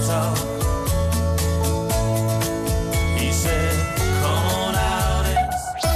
talk. He said, come on out and...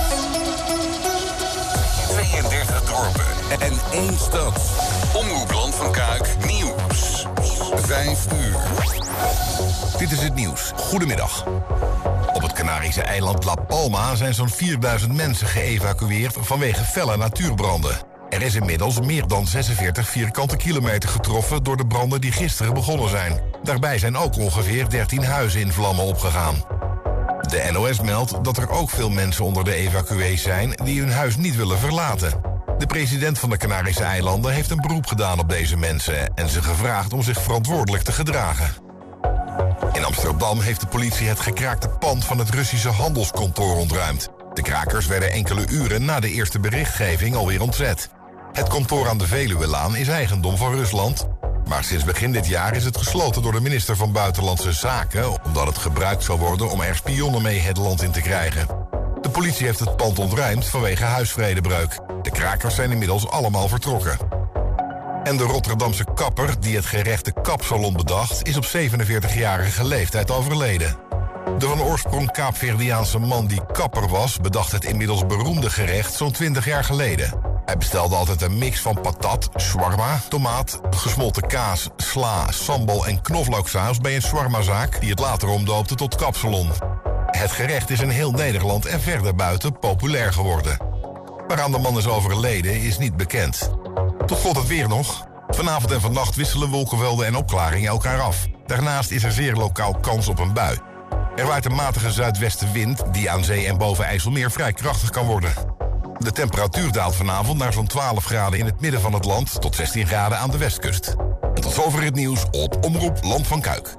32 dorpen en 1 stad. Omroep Land van Kuik nieuws. 5 uur. Dit is het nieuws. Goedemiddag. Op het Canarische eiland La Palma zijn zo'n 4000 mensen geëvacueerd vanwege felle natuurbranden. Er is inmiddels meer dan 46 vierkante kilometer getroffen door de branden die gisteren begonnen zijn. Daarbij zijn ook ongeveer 13 huizen in vlammen opgegaan. De NOS meldt dat er ook veel mensen onder de evacuees zijn die hun huis niet willen verlaten. De president van de Canarische eilanden heeft een beroep gedaan op deze mensen en ze gevraagd om zich verantwoordelijk te gedragen. In Amsterdam heeft de politie het gekraakte pand van het Russische handelskantoor ontruimd. De krakers werden enkele uren na de eerste berichtgeving alweer ontzet. Het kantoor aan de Veluwelaan is eigendom van Rusland. Maar sinds begin dit jaar is het gesloten door de minister van Buitenlandse Zaken, omdat het gebruikt zou worden om er spionnen mee het land in te krijgen. De politie heeft het pand ontruimd vanwege huisvredebreuk. De krakers zijn inmiddels allemaal vertrokken. En de Rotterdamse kapper die het gerechte kapsalon bedacht, is op 47-jarige leeftijd overleden. De van oorsprong Kaapverdiaanse man die kapper was, bedacht het inmiddels beroemde gerecht zo'n 20 jaar geleden. Hij bestelde altijd een mix van patat, shawarma, tomaat, gesmolten kaas, sla, sambal en knoflooksaus bij een shawarmazaak die het later omdoopte tot kapsalon. Het gerecht is in heel Nederland en verder buiten populair geworden. Waaraan de man is overleden is niet bekend. Tot slot het weer nog. Vanavond en vannacht wisselen wolkenvelden en opklaringen elkaar af. Daarnaast is er zeer lokaal kans op een bui. Er waait een matige zuidwestenwind die aan zee en boven IJsselmeer vrij krachtig kan worden. De temperatuur daalt vanavond naar zo'n 12 graden in het midden van het land tot 16 graden aan de westkust. En tot zover het nieuws op Omroep Land van Kuik.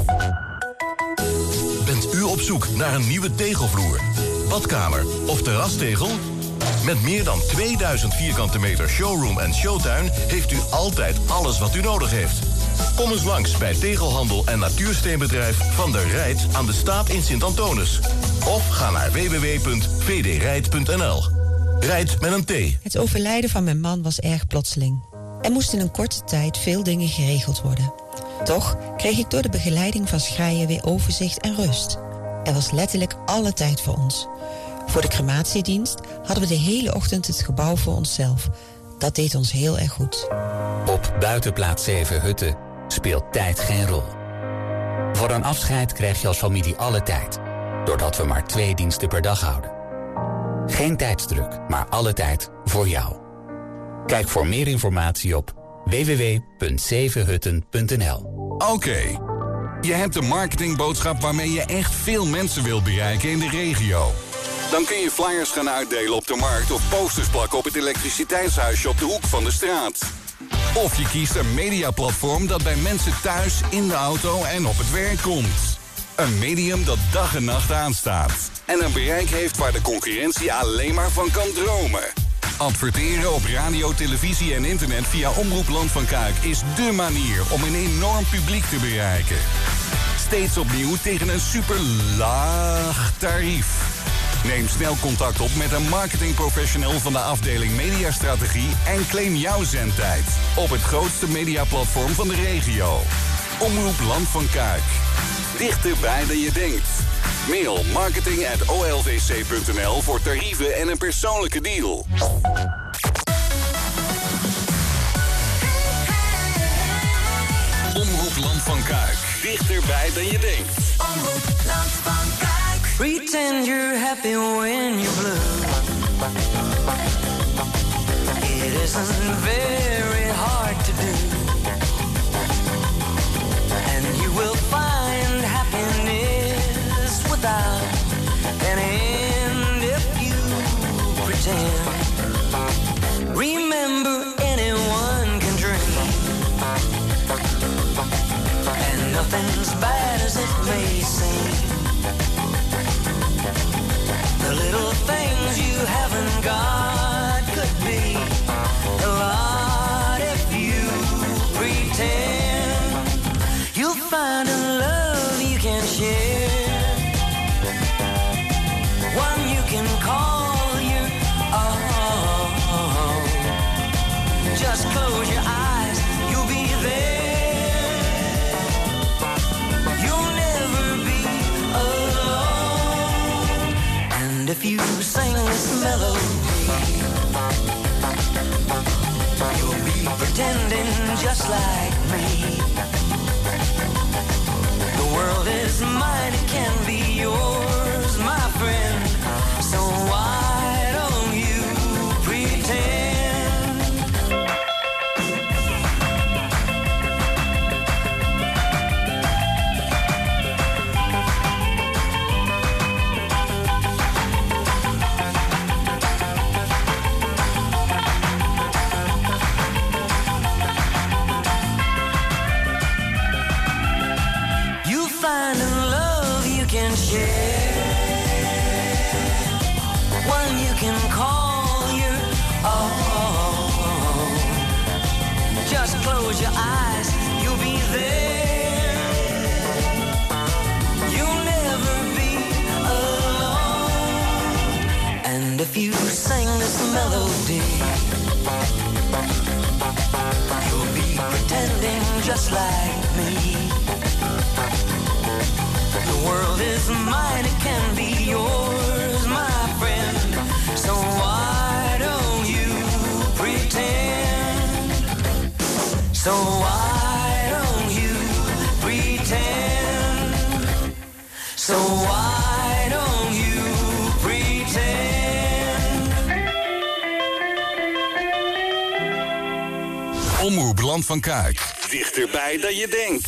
Bent u op zoek naar een nieuwe tegelvloer, badkamer of terrastegel? Met meer dan 2000 vierkante meter showroom en showtuin heeft u altijd alles wat u nodig heeft. Kom eens langs bij tegelhandel en natuursteenbedrijf Van der Rijt aan de Staat in Sint-Antonis. Of ga naar www.vdrijt.nl. Rijt met een T. Het overlijden van mijn man was erg plotseling. Er moesten in een korte tijd veel dingen geregeld worden. Toch kreeg ik door de begeleiding van Schrijen weer overzicht en rust. Er was letterlijk alle tijd voor ons. Voor de crematiedienst hadden we de hele ochtend het gebouw voor onszelf. Dat deed ons heel erg goed. Op buitenplaats 7 Hutten speelt tijd geen rol. Voor een afscheid krijg je als familie alle tijd. Doordat we maar 2 diensten per dag houden. Geen tijdsdruk, maar alle tijd voor jou. Kijk voor meer informatie op www.7hutten.nl. Oké. Je hebt een marketingboodschap waarmee je echt veel mensen wil bereiken in de regio. Dan kun je flyers gaan uitdelen op de markt of posters plakken op het elektriciteitshuisje op de hoek van de straat. Of je kiest een mediaplatform dat bij mensen thuis, in de auto en op het werk komt. Een medium dat dag en nacht aanstaat. En een bereik heeft waar de concurrentie alleen maar van kan dromen. Adverteren op radio, televisie en internet via Omroep Land van Kuik is dé manier om een enorm publiek te bereiken. Steeds opnieuw tegen een super laag tarief. Neem snel contact op met een marketingprofessional van de afdeling Mediastrategie en claim jouw zendtijd op het grootste mediaplatform van de regio. Omroep Land van Kuik. Dichterbij dan je denkt. Mail marketing@olvc.nl voor tarieven en een persoonlijke deal. Omroep Land van Kuik. Dichterbij dan je denkt. Omroep Land van Kuik. Pretend you're happy when you're blue. It isn't very hard to do. And you will find happiness without an end if you pretend. Remember, anyone can dream. And nothing's bad as it may seem. The little things you haven't got could be a lot if you pretend. You'll find a love you can share, one you can call your own. Just close your eyes, you'll be there. if you sing this melody, you'll be pretending just like me. The world is mine, it can be yours, my friend. So why don't you pretend? Find a love you can share, one you can call your own. Just close your eyes, you'll be there. You'll never be alone. And if you sing this melody, you'll be pretending just like me. The world is mine, it can be yours, my friend. So why don't you pretend? So why don't you pretend? So why don't you pretend? Omroep Land van Kuik. Dichterbij dan je denkt.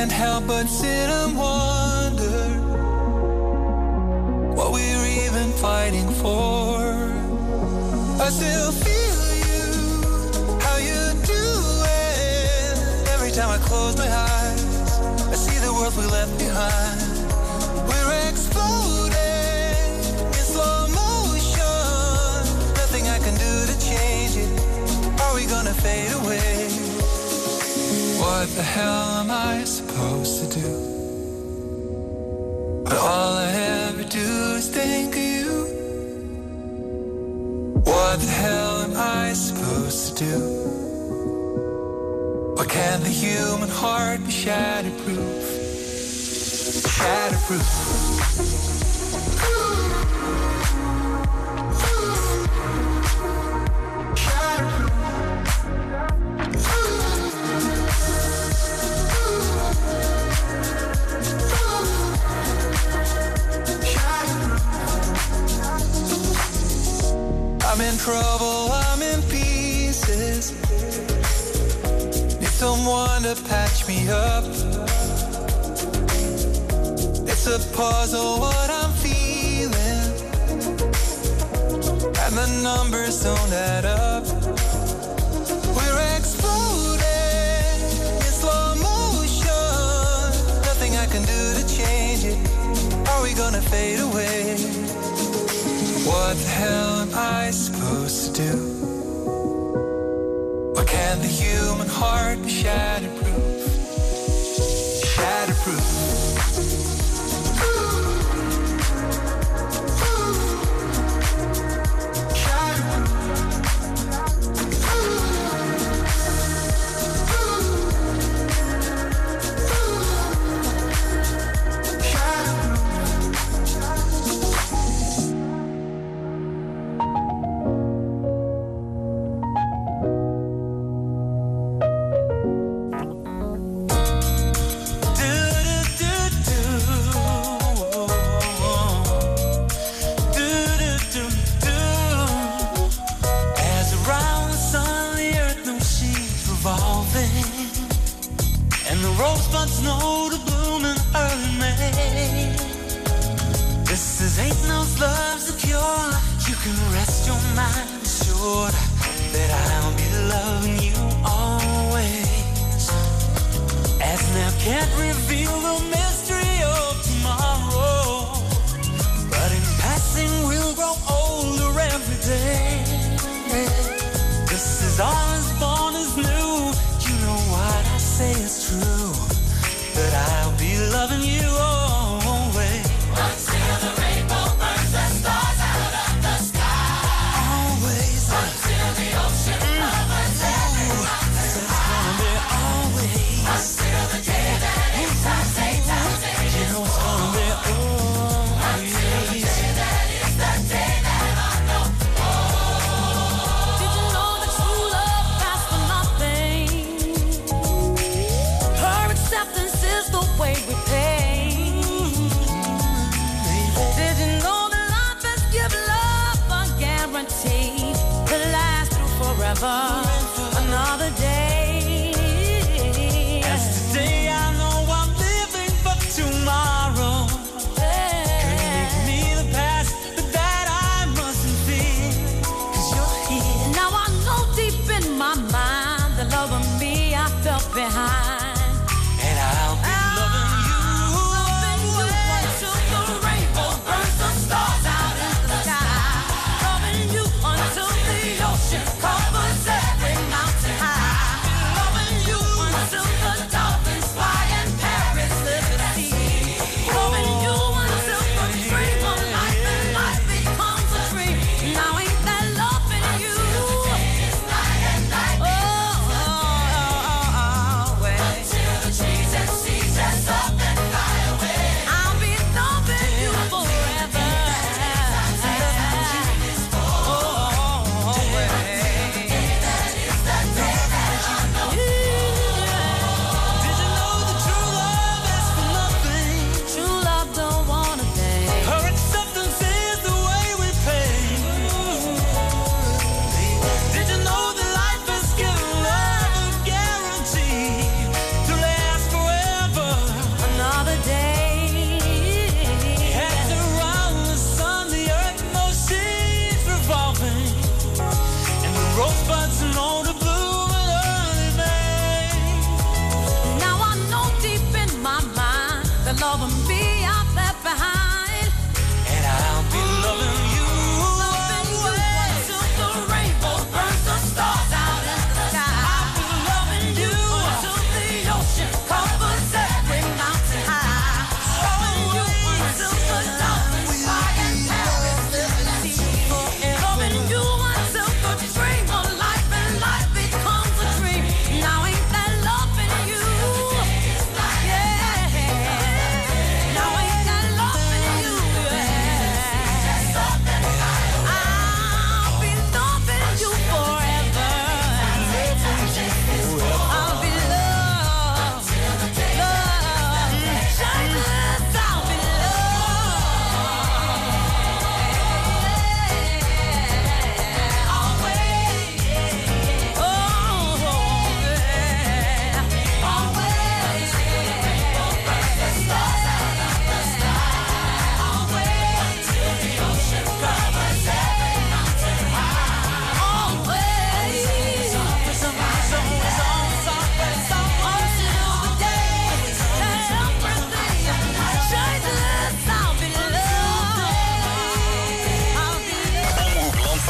can't help but sit and wonder what we're even fighting for. I still feel you, how you do it. Every time I close my eyes, I see the world we left behind. We're exploding in slow motion. Nothing I can do to change it. Are we gonna fade away? What the hell am I supposed to do? But all I ever do is think of you. What the hell am I supposed to do? Why can't the human heart be shatterproof? Shatterproof. I'm in trouble, I'm in pieces. Need someone to patch me up. It's a puzzle what I'm feeling, and the numbers don't add up. We're exploding in slow motion. Nothing I can do to change it. Are we gonna fade away? What the hell am I supposed to do? Why can't the human heart be shatterproof? Shatterproof. Another day. As today I know I'm living for tomorrow. Couldn't make me the past, but that I mustn't fear. 'Cause you're here. Now I know deep in my mind the love of me I felt behind. And I'll be loving you until the rainbow burns the stars out in the sky. Loving you until the ocean covers everything.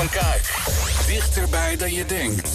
van Kuik. Dichterbij dan je denkt.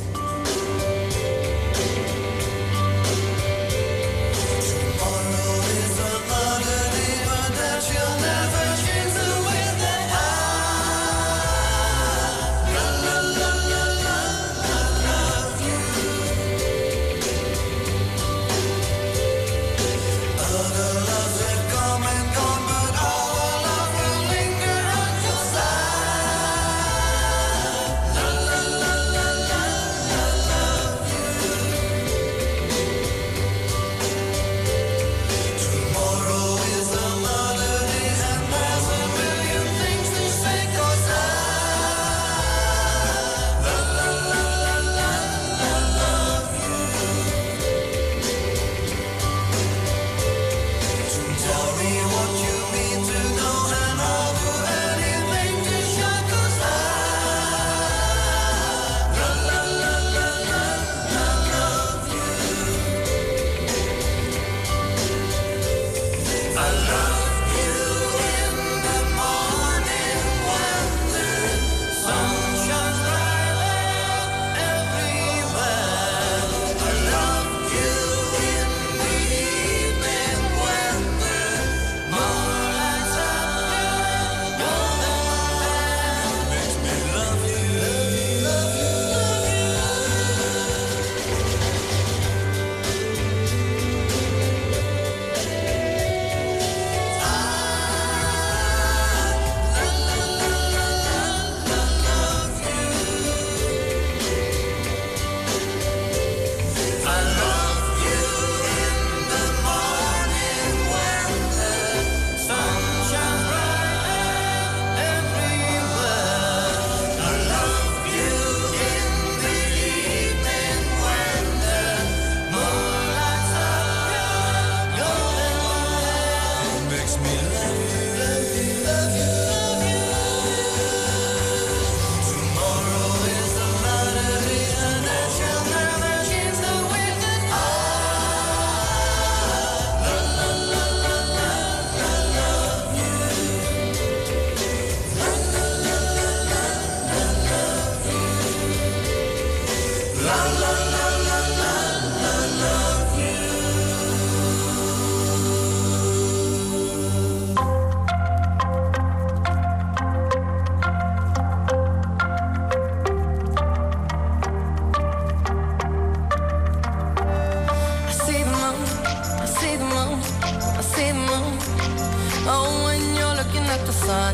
Oh, when you're looking at the sun.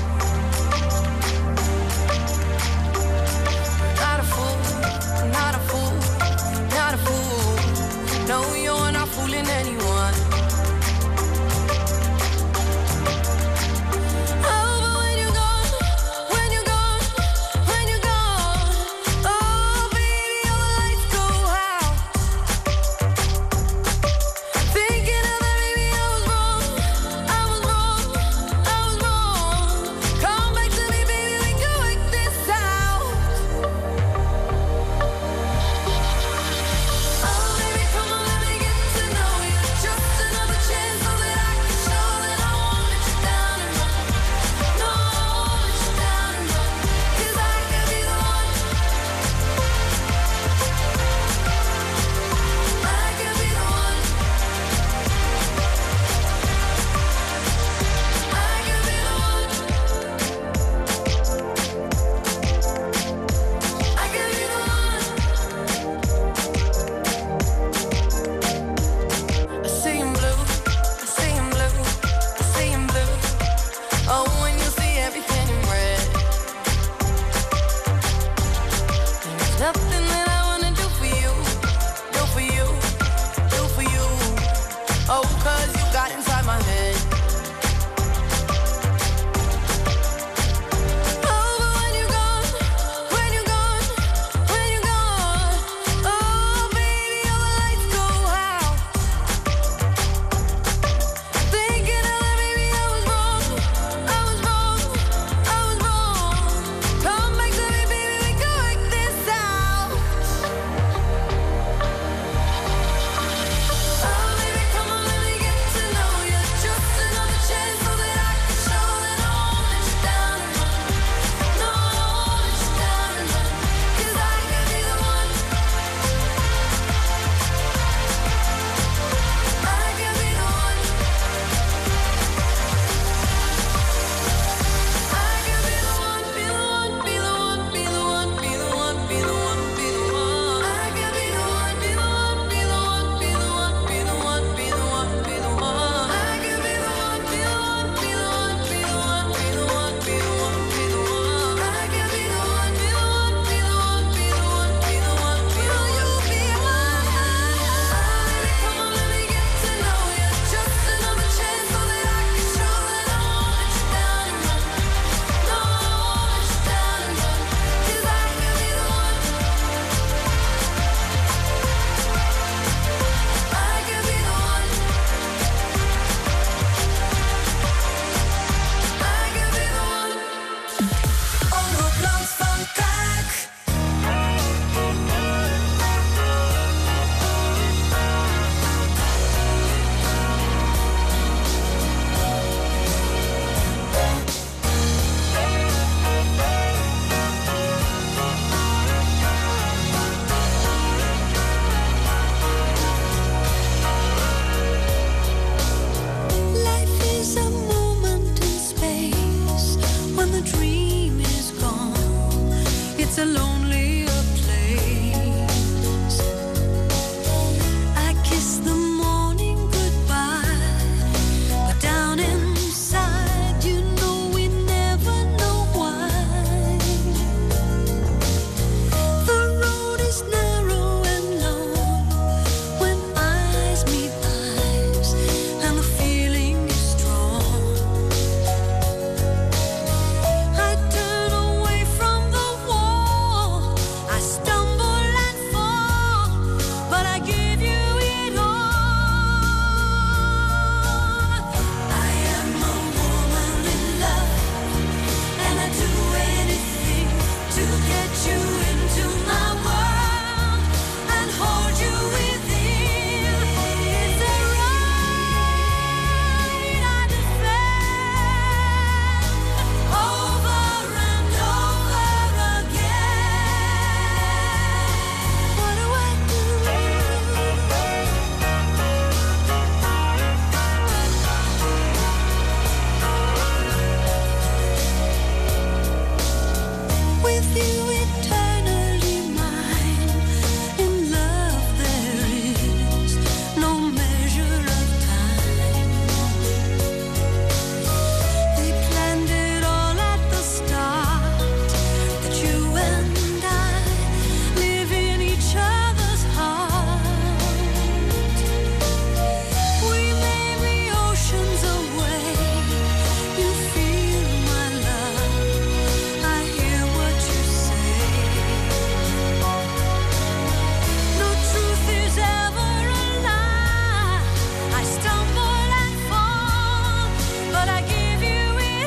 Not a fool, not a fool. It's a lonelier place. I kiss the morning goodbye, but down inside, you know we never know why. The road is narrow and long when eyes meet eyes, and the feeling is strong. I turn away from the wall, I stumble and fall, but I give you it all. I am a woman in love, and I do anything to get you into my world and hold you within. It's a right I defend over and over again. What do I do? With you eternally mine, in love there is no measure of time. They planned it all at the start, that you and I live in each other's heart. We may be oceans away, you feel my love, I hear what you say. No truth is ever a lie. I stumble and fall, but I give you it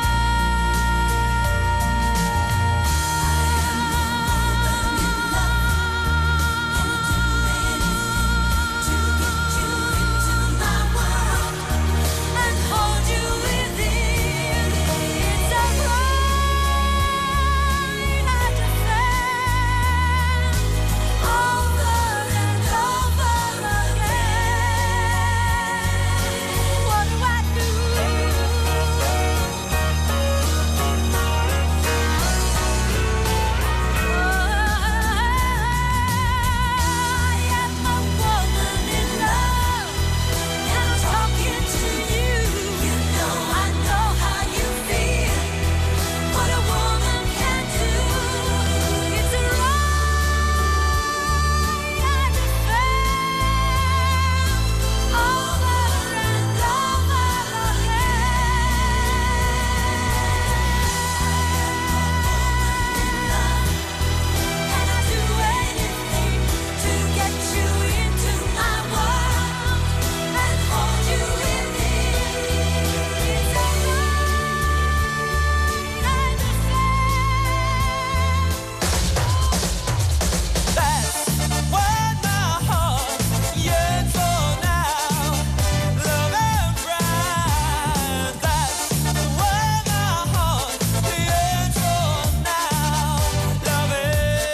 and hold you within. It's a right I defend over and over again. What do I do? I am a woman in love, and I'm talking to you. You know I know how you feel, what a woman can do. It's a right I defend over and over again. And I do anything to get you into my world and hold you within. It's a right I defend. That's what my heart yearns for now. Love and pride. That's what my heart yearns for now. Love and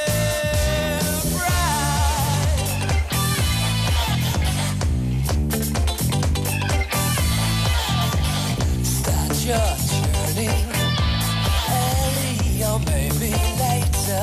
pride. Start your journey early or maybe later.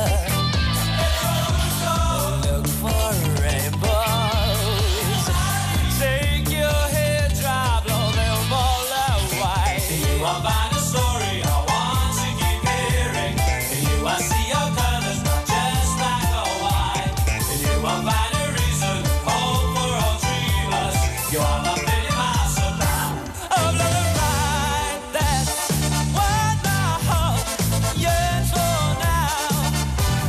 Look for rainbows. Take your head, drive, blow them all away. You will find a story I want to keep hearing. You will see your colors, not just black or white. You will find a reason, hope for all dreamers. You are my million miles supply of love and pride. That's what my heart yearns for now.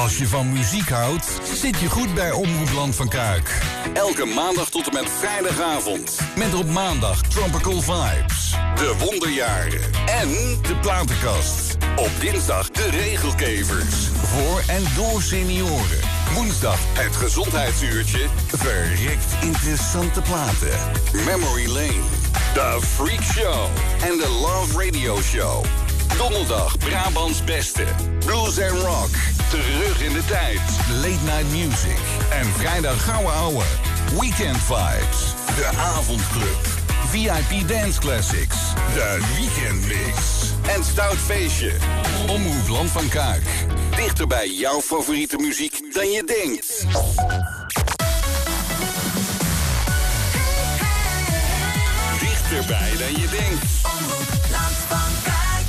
Als je van muziek houdt, zit je goed bij Omroep Land van Kuik. Elke maandag tot en met vrijdagavond. Met op maandag Tropical Vibes, de wonderjaren en de platenkast. Op dinsdag de regelgevers, voor en door senioren. Woensdag het gezondheidsuurtje, verrekt interessante platen. Memory Lane, The Freak Show en de Love Radio Show. Donderdag Brabants Beste, Blues and Rock, terug in de tijd, Late Night Music. En vrijdag Gouden Ouwe, Weekend Vibes, de Avondclub, VIP Dance Classics, de Weekend Mix en Stout Feestje. Omroep Land van Kuik, dichter bij jouw favoriete muziek dan je denkt. Dichterbij dan je denkt. Omroep Land van Kuik.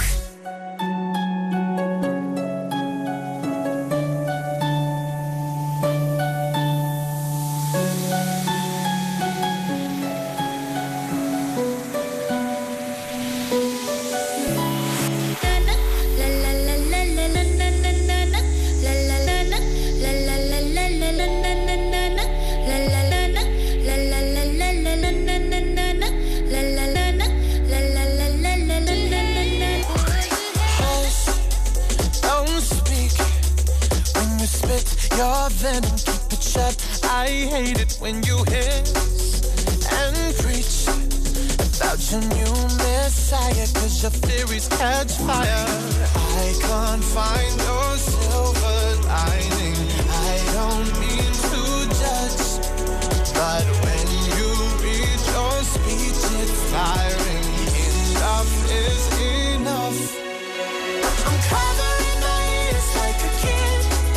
Your venom, keep it shut. I hate it when you hiss and preach about your new messiah, 'cause your theories catch fire. I can't find your silver lining. I don't mean to judge, but when you read your speech, it's tiring. Enough is enough. I'm covering my ears like a kid.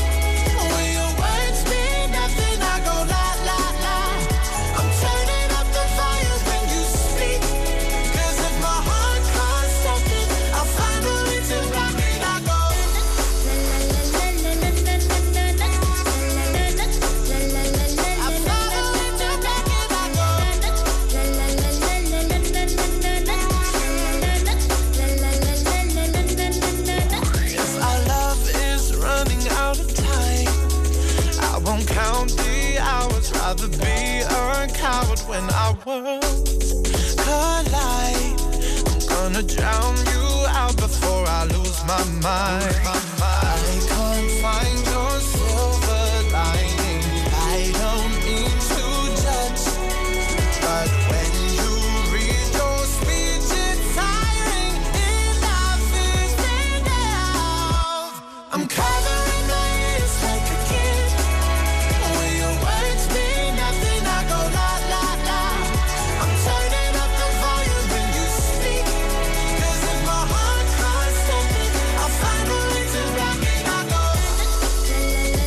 Rather be a coward when our worlds collide. I'm gonna drown you out before I lose my mind. I can't find your silver lining. I don't mean to judge, but when you read your speech, it's tiring. Enough is enough. I'm covering my ears like a kid. When your words mean nothing, I go la la la. I'm turning up the volume when you speak, 'cause if my heart cries something, I'll find a way to rock it. I go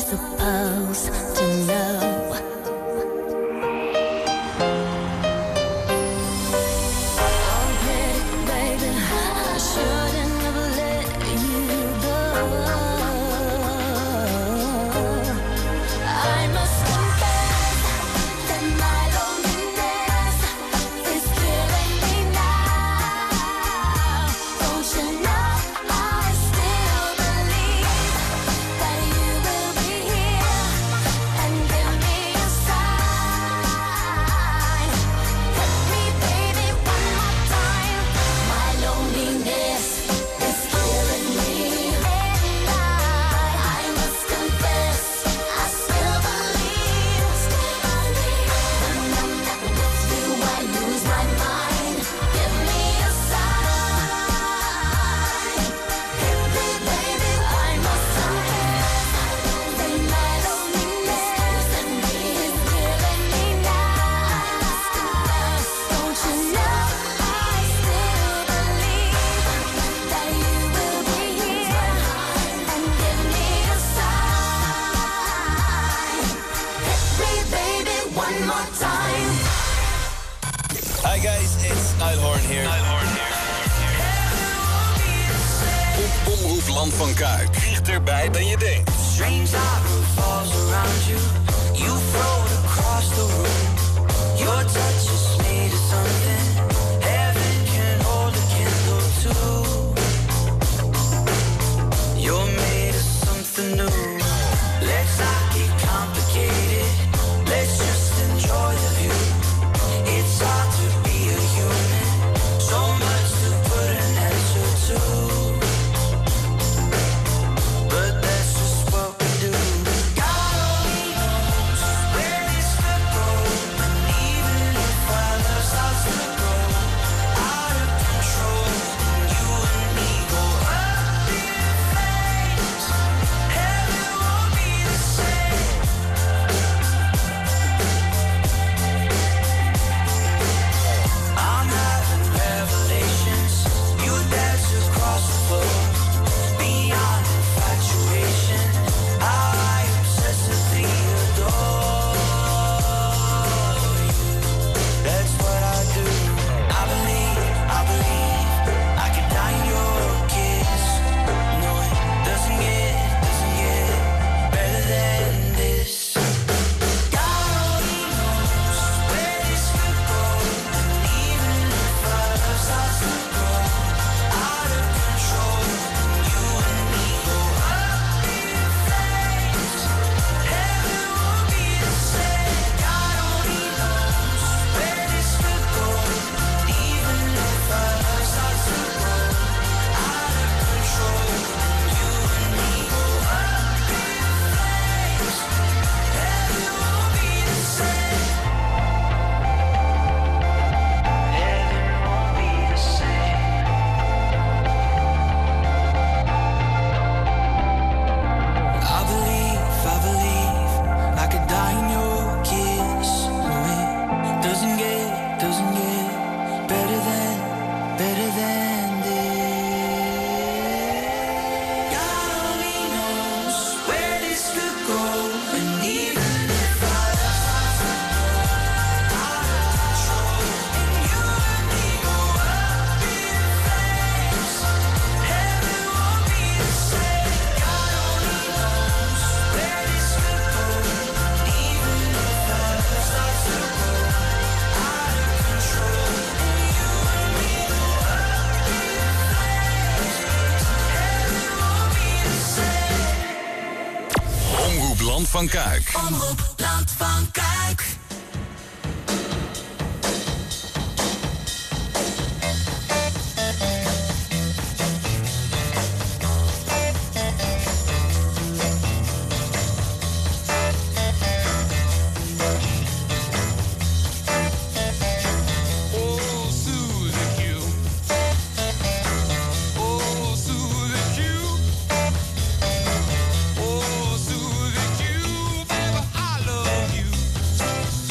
supposed to know. Oh, pretty baby, I shouldn't have let you go. I must confess that my loneliness is killing me now. Don't you know I still believe that you will be here and give me a sign. Hit me, baby, one more time. My loneliness is killing me, and I must confess I still believe. When I'm not with you, I lose my mind. Give me a sign. Hit me, baby, I must confess that my loneliness and me is killing me now. Don't you know I still believe that you will be here and give me a sign. Hit me, baby, one more time. Hi guys, it's Nighthorn here. Omroep Land van Kuik. Dichterbij dan je denkt. Strange autumn falls around you. You float across the room. Your touch is made of something heaven can hold a candle to. You're made of something new. Let's not get complicated. Let's just enjoy the view. It's hard to be a human. So much to put an answer to. But that's just what we do. God only knows where this could go. And even if our love starts to grow out of control, and you and me go up in flames, heaven won't be the same. I'm having revelations. You dance across the floor. Beyond infatuation, how I obsessively adore you. That's what I do. I believe I could die in your kiss. No, it doesn't get better than this. God only knows where this could go. And even if our love starts to grow out of control, and you and me go up in flames, heaven won't be the same. God only knows where this could go. And even if our love starts to grow out of control, and you and me go up in flames, heaven won't be the same. Heaven won't be the same. I believe I could die in your kiss. No, it doesn't get better than this. God only knows where this could go, and even if our love starts to grow out of control, and you and me go up in flames, heaven won't be the same. God only knows where this could go, and even if our love starts to grow out of control, and you and me go up in flames, heaven won't be the same. Omroep Land van Kuik. Omroep Land van Kuik. Oh, Susie Q. Oh, Susie Q. Oh, Susie Q. Baby, I love you.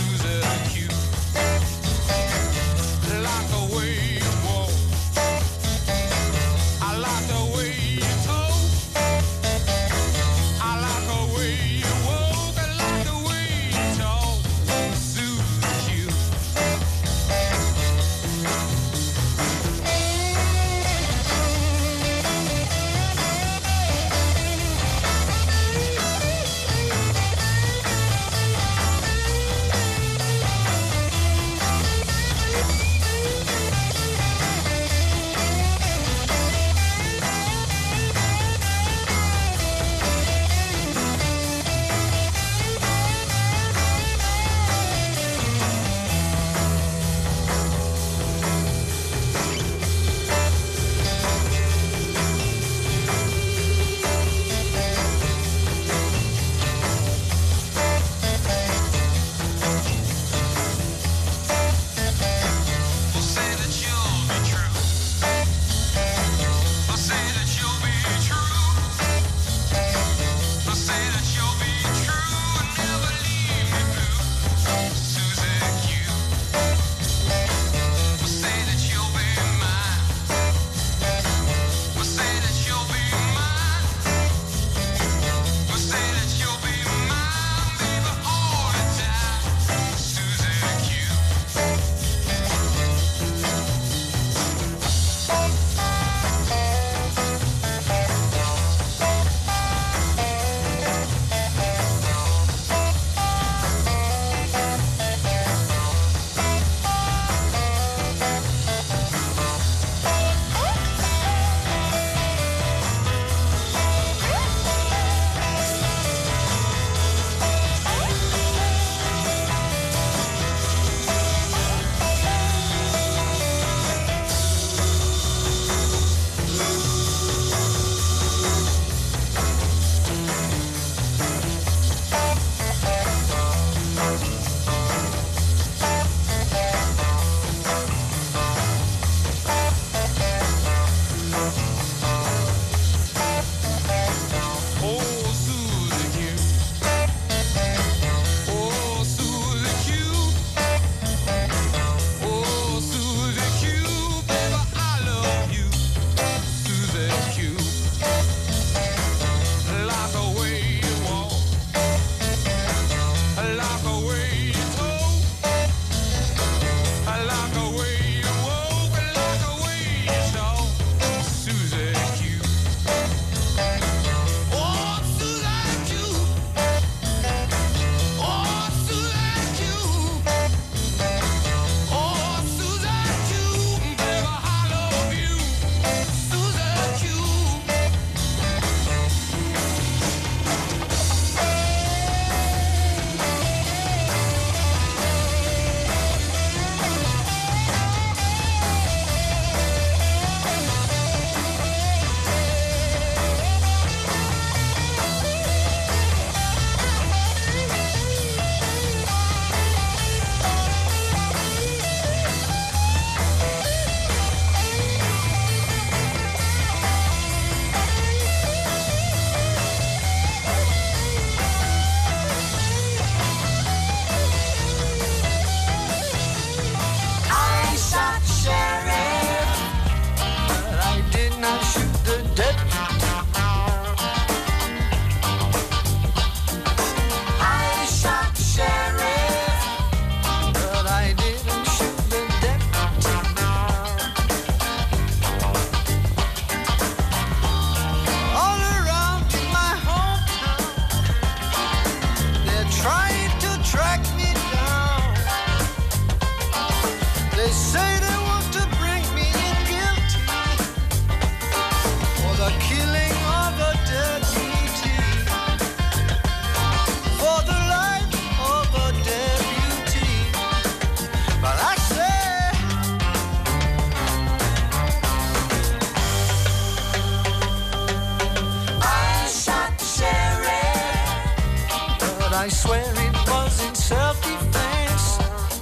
I swear it was in self-defense.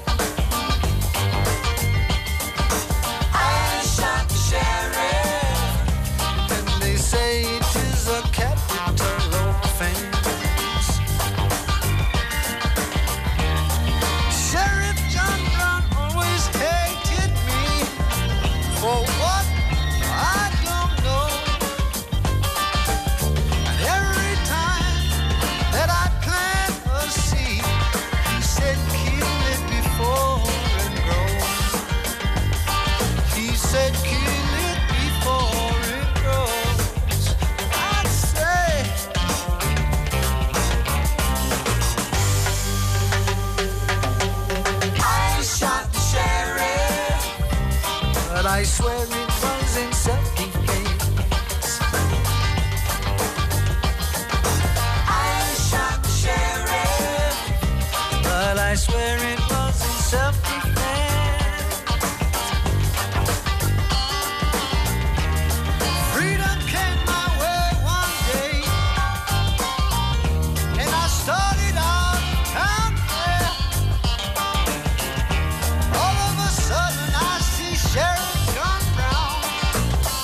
I shot the sheriff, and they say it is a capital offense. Sheriff John Brown always hated me for what I don't know. And every time that I plant a seed, he said kill it before it grows. He said kill it before it grows. I'd say I shot the sheriff, but I swear it was in self-defense. I shot the sheriff, but I swear it was in self-defense. Freedom came my way one day, and I started out out there. All of a sudden I see Sheriff John Brown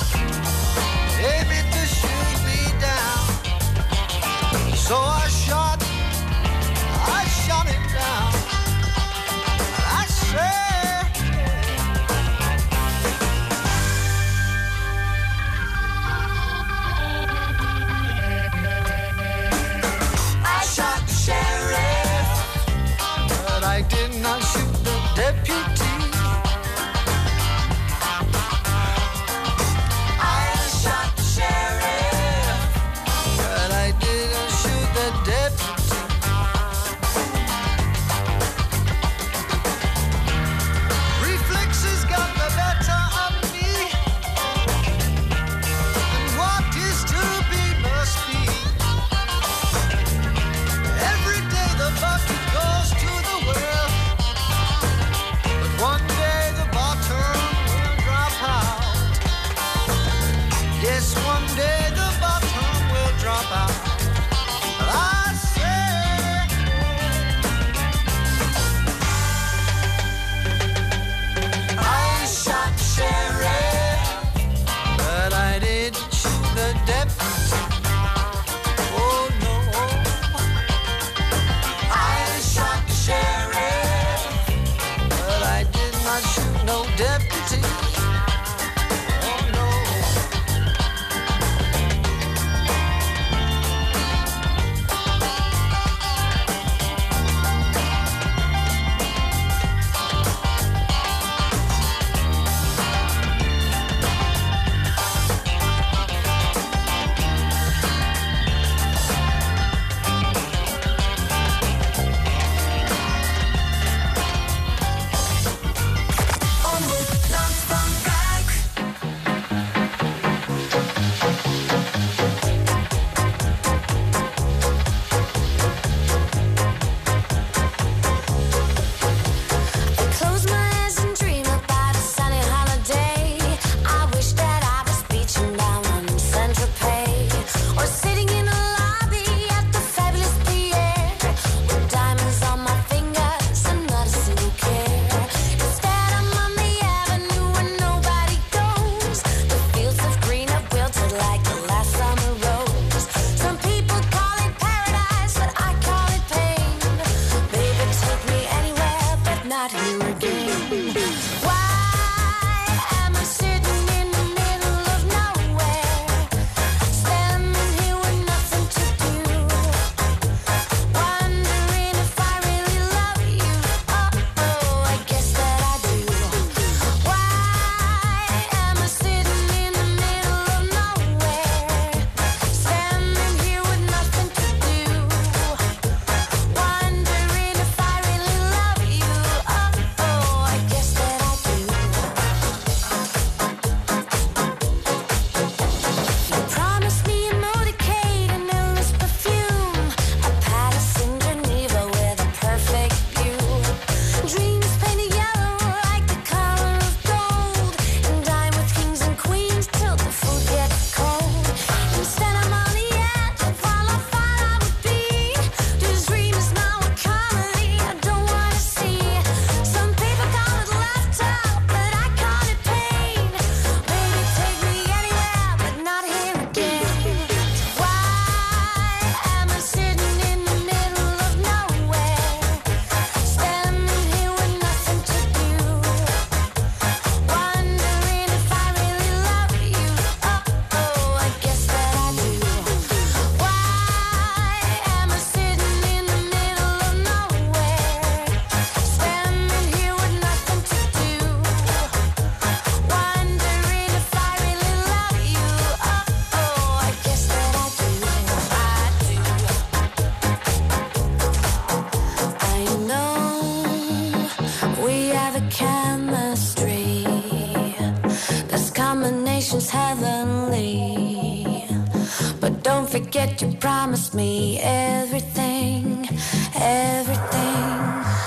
forget you promised me everything, everything.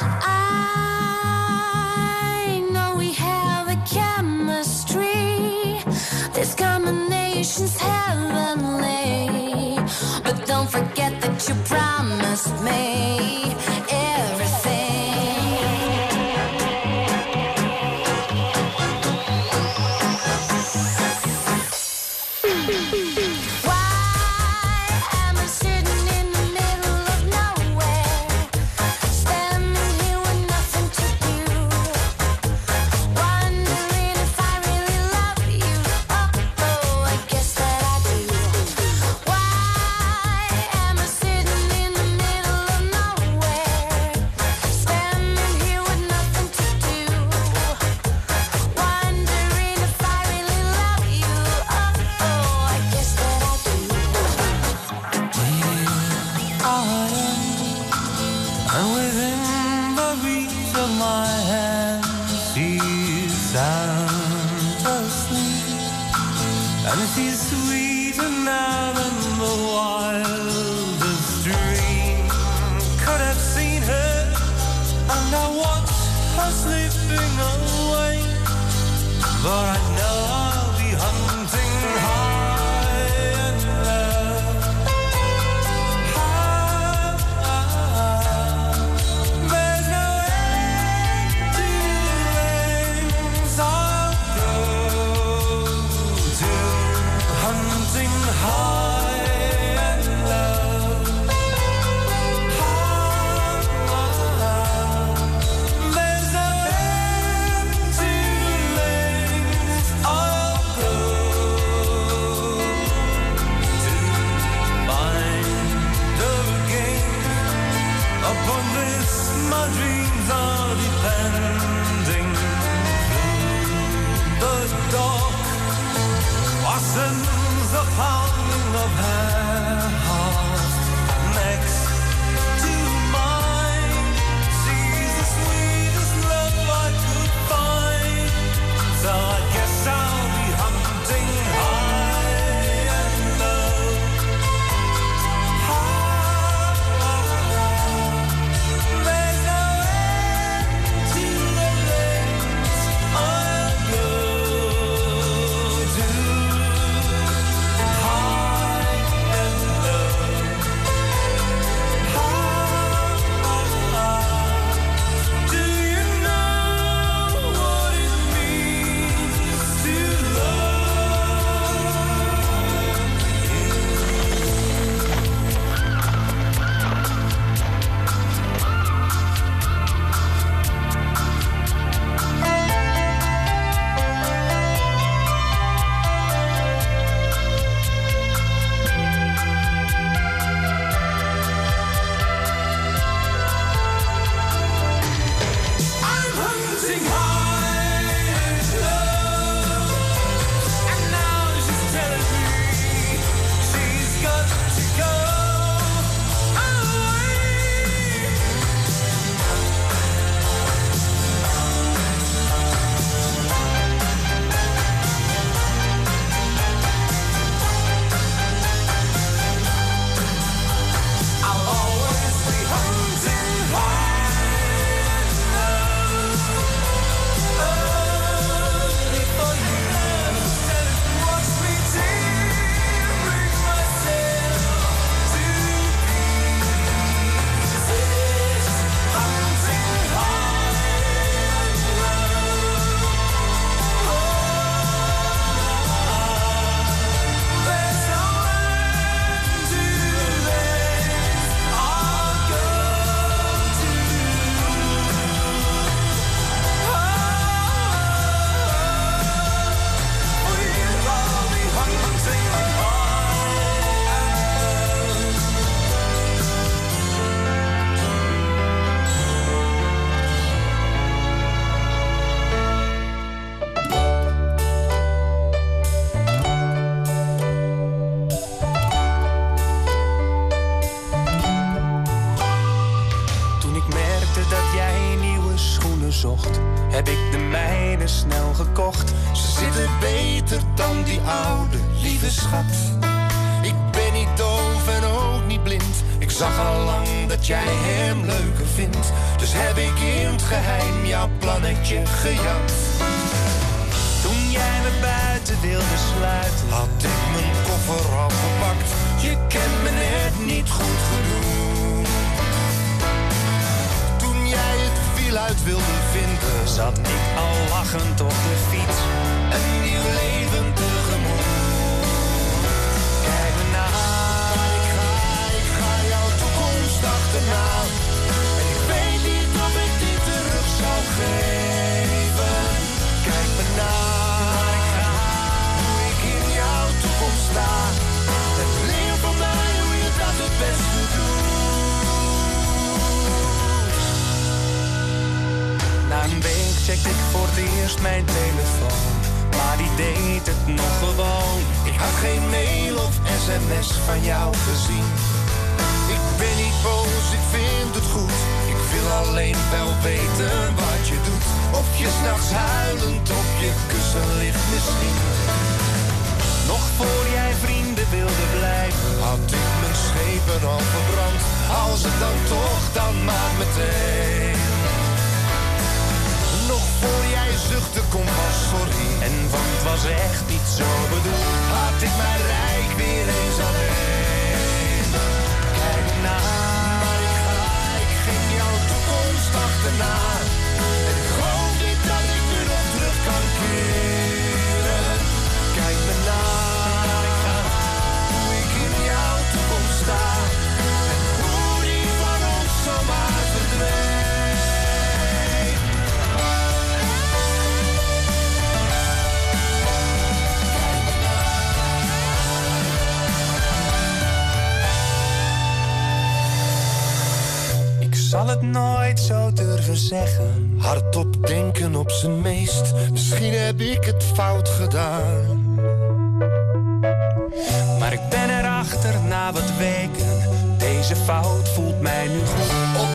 I know we have a chemistry. This combination's heavenly. But don't forget that you promised me everything. heb ik de mijne snel gekocht. Ze zitten beter dan die oude, lieve schat. Ik ben niet doof, zag al lang dat jij hem leuker vindt. Dus heb ik in het geheim jouw plannetje gejat. Toen jij me buiten wilde sluiten, had ik mijn koffer al gepakt. Je kent me net niet goed genoeg. Toen jij het wiel uit wilde vinden, zat ik al lachend op de fiets. Een nieuw leven tegemoet. Kijk me na, ik ga jouw toekomst achterna. En ik weet niet of ik dit terug zou geven. Kijk me na, hoe ik in jouw toekomst sta. En leer van mij hoe je dat het beste doet. Na een week checkte ik voor het eerst mijn telefoon, maar die deed het nog gewoon. Ik had geen mail of sms van jou gezien. Ik ben niet boos, ik vind het goed. Ik wil alleen wel weten wat je doet. Of je 's nachts huilend op je kussen ligt misschien. Nog voor jij vrienden wilde blijven, had ik mijn schepen al verbrand. Als het dan toch, dan maar meteen. Nog voor jij zuchtte, kom was sorry. En want het was echt niet zo bedoeld, had ik mijn rijk weer eens alleen. Kijk na, maar ik ging jouw toekomst achterna. En ik geloof niet dat ik nu nog terug kan keren. Kijk me na, hoe ik in jouw toekomst sta. En hoe die van ons zomaar verdwijnt. Ik zal het nooit zo durven zeggen. Hardop denken op zijn meest. Misschien heb ik het fout gedaan. Maar ik ben erachter na wat weken. Deze fout voelt mij nu goed.